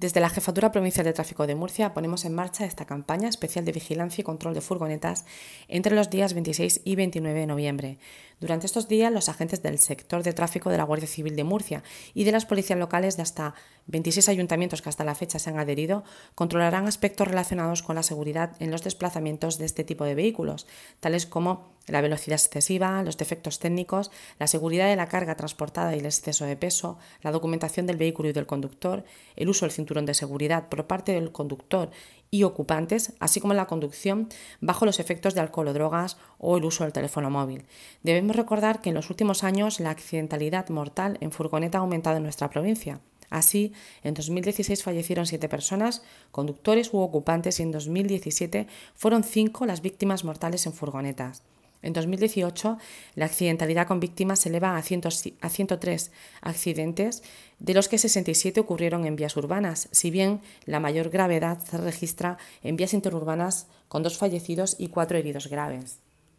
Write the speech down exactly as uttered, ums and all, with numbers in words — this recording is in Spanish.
Desde la Jefatura Provincial de Tráfico de Murcia ponemos en marcha esta campaña especial de vigilancia y control de furgonetas entre los días veintiséis y veintinueve de noviembre. Durante estos días, los agentes del sector de tráfico de la Guardia Civil de Murcia y de las policías locales de hasta veintiséis ayuntamientos que hasta la fecha se han adherido controlarán aspectos relacionados con la seguridad en los desplazamientos de este tipo de vehículos, tales como la velocidad excesiva, los defectos técnicos, la seguridad de la carga transportada y el exceso de peso, la documentación del vehículo y del conductor, el uso del cinturón de seguridad por parte del conductor y ocupantes, así como la conducción bajo los efectos de alcohol o drogas o el uso del teléfono móvil. Debemos recordar que en los últimos años la accidentalidad mortal en furgoneta ha aumentado en nuestra provincia. Así, en dos mil dieciséis fallecieron siete personas, conductores u ocupantes, y en dos mil diecisiete fueron cinco las víctimas mortales en furgonetas. En dos mil dieciocho, la accidentalidad con víctimas se eleva a, a ciento tres accidentes, de los que sesenta y siete ocurrieron en vías urbanas, si bien la mayor gravedad se registra en vías interurbanas con dos fallecidos y cuatro heridos graves.